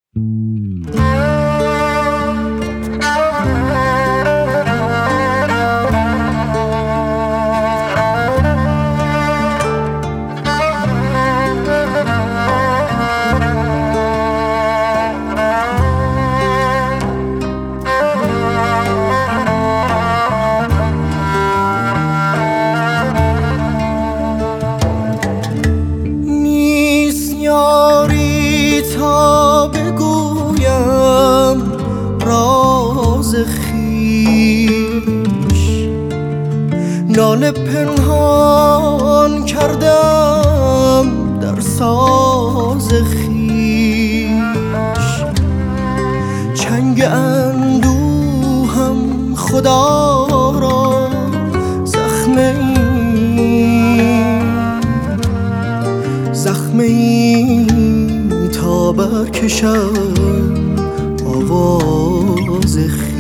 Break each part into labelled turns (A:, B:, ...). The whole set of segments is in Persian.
A: ناله پنهان کردم در ساز خویش، چنگ اندوهم خدا را زخمه ای تا برکشم آواز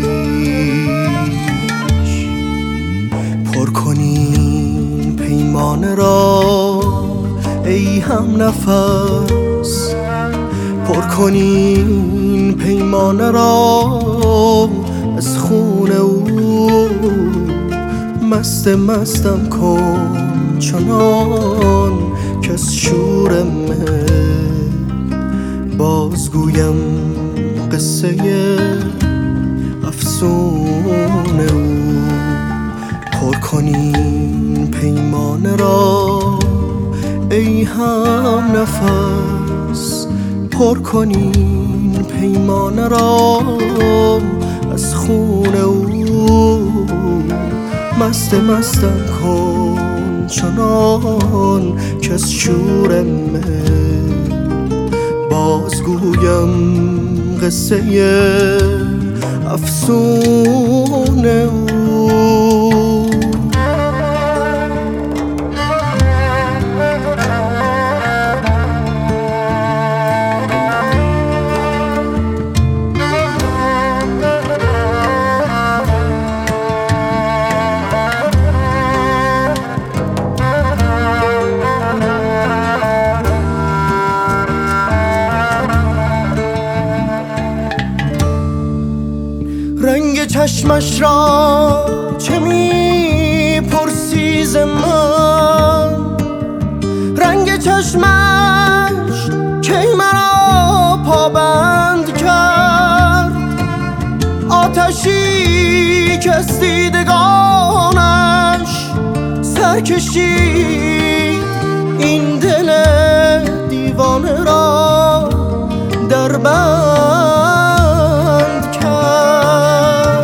A: خویش. پر کنین پیمانه را ای هم نفس، پر کنین پیمانه را از خون او. مستم کن چنان که از شور مهر بازگویم قصه افسون او. پر کنین پیمانه را ای هم نفس، پر کنین پیمانه را از خون او. مستم کن چنان که از شور مهر بازگویم قصه افسون او. رنگ چشمش را چه می‌پرسی ز من؟ رنگ چشمش کی مرا پابند کرد؟ آتشی که از دیدگانش سرکشید این دل دیوانه را در بند کرد.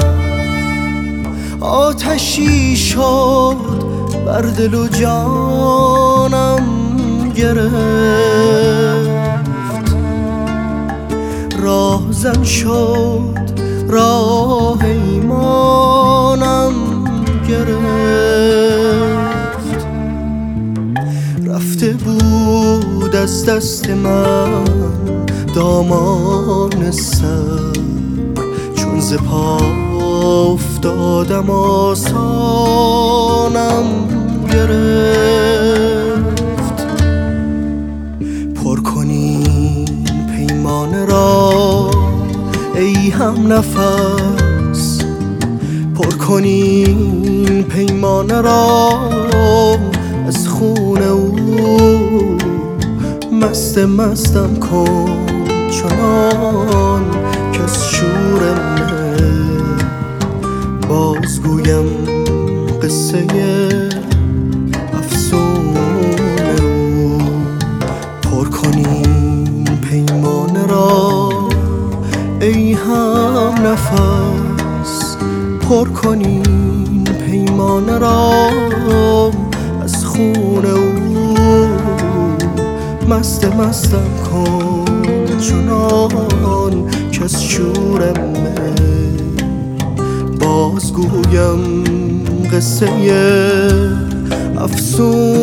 A: آتشی شد بر دل و جانم گرفت، راهزن شد راه ایمانم گرفت. رفته بود از دست من دامان سر، چون ز پا افتادم آسانم گرفت. پر کنین پیمانه را ای هم نفس، پر کنین پیمانه را از خون او. مستم کن چنان که از شور مهر بازگویم قصه افسون او. پر کنین پیمانه را ای هم نفس، پر کنین پیمانه را از خون او. مستم کن چنان که از شور مهر بازگویم قصه افسون